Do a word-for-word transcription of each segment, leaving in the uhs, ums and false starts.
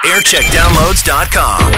aircheck downloads dot com.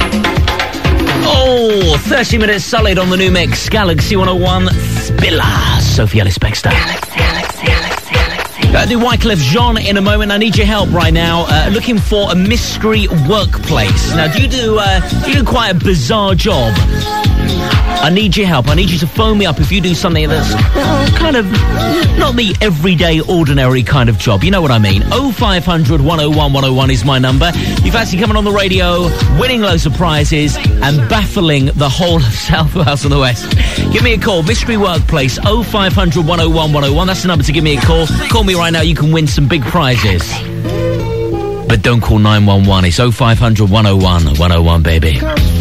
Oh, thirty minutes solid on the new mix. Galaxy one oh one, Spiller. Sophie Ellis-Bextor. Galaxy, Galaxy, Galaxy, Galaxy. Uh, the Wyclef Jean in a moment. I need your help right now. Uh, looking for a mystery workplace. Now, do you do, uh, do you do quite a bizarre job? I need your help. I need you to phone me up if you do something that's well, kind of not the everyday, ordinary kind of job. You know what I mean? oh five hundred, one oh one, one oh one is my number. You've actually coming on the radio, winning loads of prizes and baffling the whole of South Wales and the West. Give me a call. Mystery Workplace, oh five hundred, one oh one, one oh one. That's the number to give me a call. Call me right now. You can win some big prizes. But don't call nine one one. It's oh five hundred, one oh one, one oh one, baby.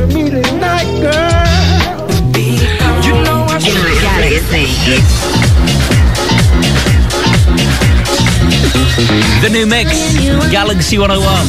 The new mix, Galaxy one oh one.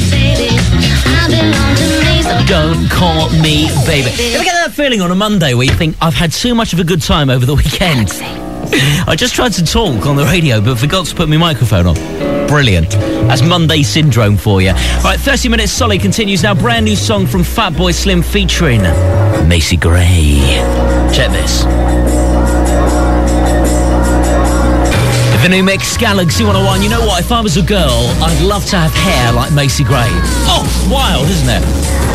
Don't call me baby. You ever get that feeling on a Monday where you think, I've had too much of a good time over the weekend? I just tried to talk on the radio but forgot to put my microphone on. Brilliant. That's Monday syndrome for you. Right, thirty minutes solid continues now. Brand new song from Fatboy Slim featuring Macy Gray. Check this. The new mix, Galaxy one oh one. You know what? If I was a girl, I'd love to have hair like Macy Gray. Oh, wild, isn't it?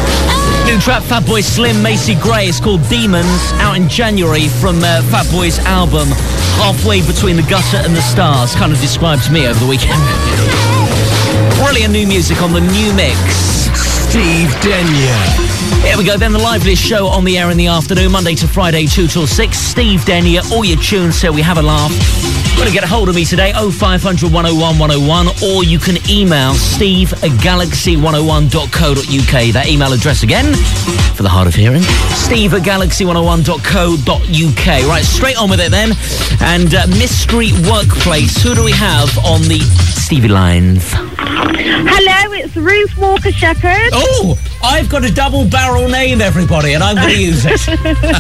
New track, Fatboy Slim, Macy Gray. It's called Demons, out in January from uh, Fatboy's album Halfway Between the Gutter and the Stars. Kind of describes me over the weekend. Brilliant new music on the new mix. Steve Denyer. Here we go, then the liveliest show on the air in the afternoon, Monday to Friday, two till six. Steve Denyer, all your tunes so we have a laugh. You're going to get a hold of me today, oh five hundred, one oh one, one oh one, or you can email steve at galaxy one oh one dot co dot uk. That email address again, for the hard of hearing, steve at galaxy one oh one dot co dot uk. Right, straight on with it then. And uh, mystery workplace, who do we have on the Stevie lines? Hello, it's Ruth Walker Shepherd. Oh, I've got a double barrel name, everybody, and I'm going to use it.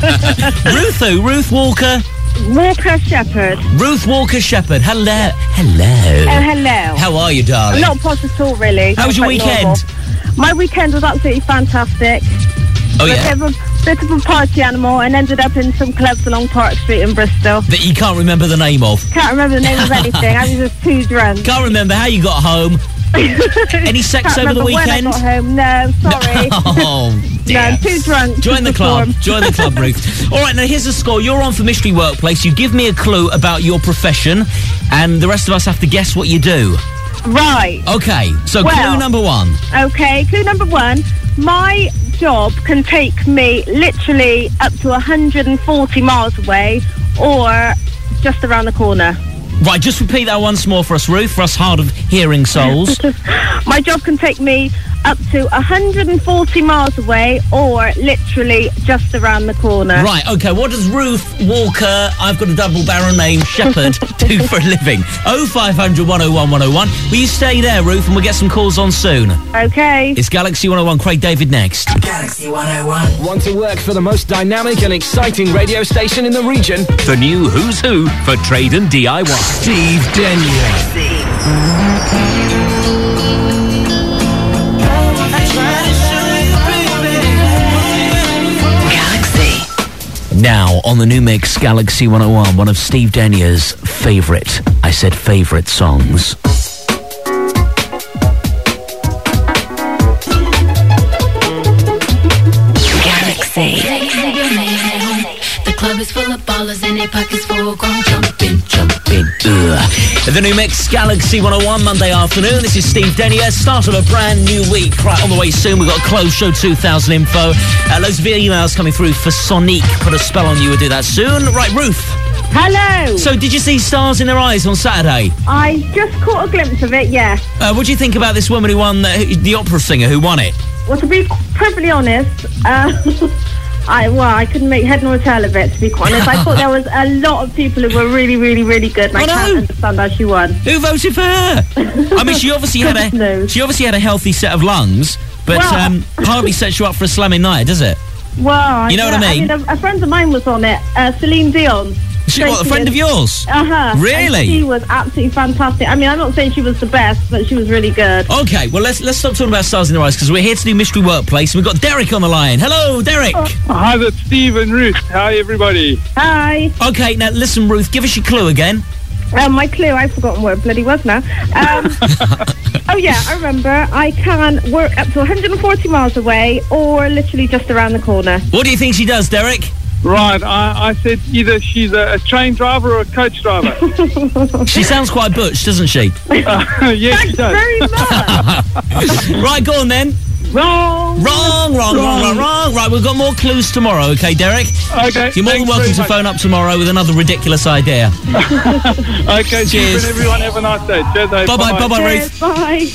Ruth who? Ruth Walker? Walker Shepherd. Ruth Walker Shepherd. Hello. Hello. Oh, hello. How are you, darling? Not posh at all, really. How was your weekend? Normal. My weekend was absolutely fantastic. Oh, yeah? A bit of a, bit of a party animal and ended up in some clubs along Park Street in Bristol. That you can't remember the name of? Can't remember the name of anything. I was just too drunk. Can't remember how you got home? Any sex Can't over the weekend? When I got home. No, sorry. Oh, dear. No, I'm too drunk. Join the club. Perform. Join the club, Ruth. All right, now here's the score. You're on for Mystery Workplace. You give me a clue about your profession, and the rest of us have to guess what you do. Right. Okay, so Well, clue number one. Okay, clue number one. My job can take me literally up to one hundred forty miles away or just around the corner. Right, just repeat that once more for us, Ruth, for us hard-of-hearing souls. My job can take me up to one hundred forty miles away or literally just around the corner. Right, okay, what does Ruth Walker, I've got a double barrel name, Shepherd, do for a living? oh five hundred, one oh one, one oh one. Will you stay there, Ruth, and we'll get some calls on soon? Okay. It's Galaxy one oh one, Craig David next. Galaxy one oh one. Want to work for the most dynamic and exciting radio station in the region? The new Who's Who for trade and D I Y. Steve Denyer. Galaxy. Now, on the new mix, Galaxy one oh one, one of Steve Denyer's favourite, I said favourite songs. Galaxy. The club is full of ballers and their pockets full grown. Jumping, Jumping. Ugh. The new mix, Galaxy one oh one, Monday afternoon. This is Steve Denyer. Start of a brand new week. Right, on the way soon. We've got Close Show two thousand info. Uh, loads of emails coming through for Sonique. Put a spell on you. We'll do that soon. Right, Ruth. Hello. So, did you see Stars in Their Eyes on Saturday? I just caught a glimpse of it, yeah. Uh, what do you think about this woman who won, uh, the opera singer who won it? Well, to be perfectly honest, uh, I well, I couldn't make head nor tail of it, to be quite honest. I thought there was a lot of people who were really, really, really good, and I, I can't understand how she won. Who voted for her? I mean, she obviously had a knows. she obviously had a healthy set of lungs, but well, um, hardly sets you up for a slamming night, does it? Well, you know yeah, what I mean? I mean, a, a friend of mine was on it, uh, Celine Dion. She what, a friend of yours? Uh-huh. Really? And she was absolutely fantastic. I mean, I'm not saying she was the best, but she was really good. Okay, well, let's let's stop talking about Stars in the Rise, because we're here to do Mystery Workplace, and we've got Derek on the line. Hello, Derek. Oh. Hi, that's Steve and Ruth. Hi, everybody. Hi. Okay, now listen, Ruth, give us your clue again. Um, my clue, I've forgotten what it bloody was now. Um, oh, yeah, I remember. I can work up to one hundred forty miles away or literally just around the corner. What do you think she does, Derek? Right, I, I said either she's a, a train driver or a coach driver. She sounds quite butch, doesn't she? Uh, yes, she Thanks does. very much. Right, go on then. Wrong. Wrong, wrong, wrong, wrong, wrong. Right, we've got more clues tomorrow, okay, Derek? Okay. You're more than thanks welcome very to much. phone up tomorrow with another ridiculous idea. Okay, Cheers. cheers. And everyone have a nice day. Cheers, mate. Bye-bye, bye-bye, Ruth. Cheers, bye.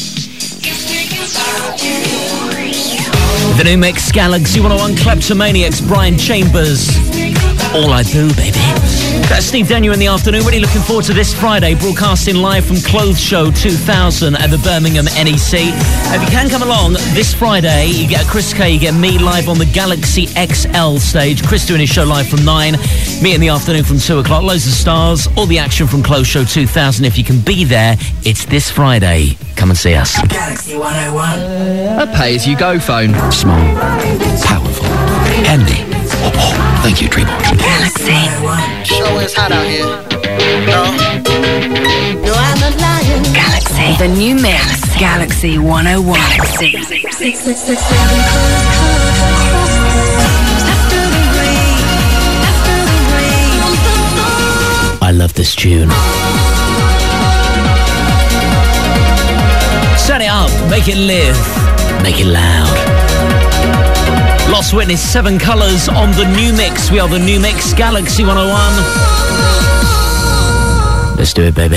The new mix, Galaxy one oh one, Kleptomaniacs, Brian Chambers. All I do, baby. That's Steve Daniel in the afternoon. Really looking forward to this Friday, broadcasting live from Clothes Show two thousand at the Birmingham N E C. If you can come along this Friday, you get Chris K, you get me live on the Galaxy X L stage. Chris doing his show live from nine, me in the afternoon from two o'clock. Loads of stars, all the action from Clothes Show two thousand. If you can be there, it's this Friday. Come and see us. Galaxy one oh one. A pay-as-you-go phone. Small, powerful, handy. Oh, oh, thank you, Dreamwatch. Galaxy one oh one. Sure is hot out here. No? No, I'm not lying. Galaxy. The new mix. Galaxy one oh one. Galaxy. Six, six, six, seven, close, close, close. After the rain, after the rain. I love this tune. Set it up, make it live, make it loud. Lost Witness, Seven Colours on the new mix. We are the new mix, Galaxy one oh one. Let's do it, baby.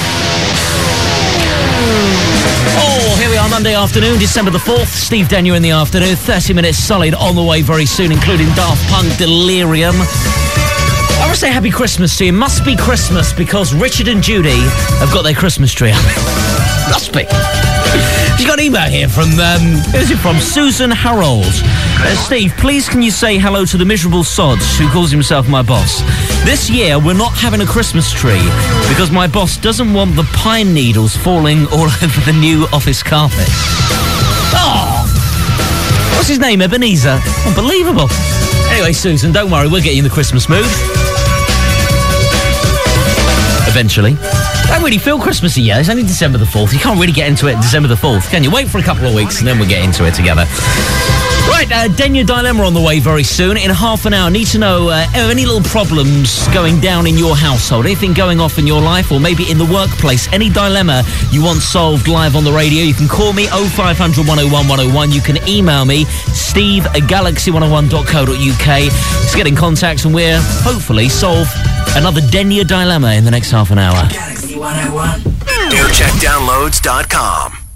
Oh, here we are, Monday afternoon, December the fourth. Steve Daniel in the afternoon. thirty minutes solid on the way very soon, including Daft Punk, Delirium. I want to say happy Christmas to you. Must be Christmas because Richard and Judy have got their Christmas tree up. Must be. You got an email here from, um, who's it from? Susan Harold. Uh, Steve, please can you say hello to the miserable sods who calls himself my boss? This year, we're not having a Christmas tree because my boss doesn't want the pine needles falling all over the new office carpet. Oh! What's his name, Ebenezer? Unbelievable. Anyway, Susan, don't worry, we'll get you in the Christmas mood. Eventually. I don't really feel Christmassy yet. It's only December the fourth. You can't really get into it December the fourth, can you? Wait for a couple of weeks and then we'll get into it together. Right, uh, Denya Dilemma on the way very soon. In half an hour, need to know uh, any little problems going down in your household, anything going off in your life or maybe in the workplace, any dilemma you want solved live on the radio. You can call me oh five hundred, one oh one, one oh one. You can email me, steve at galaxy one oh one dot co dot uk. Let's get in contact and we'll hopefully solve another Denya Dilemma in the next half an hour. Galaxy one oh one. aircheck downloads dot com.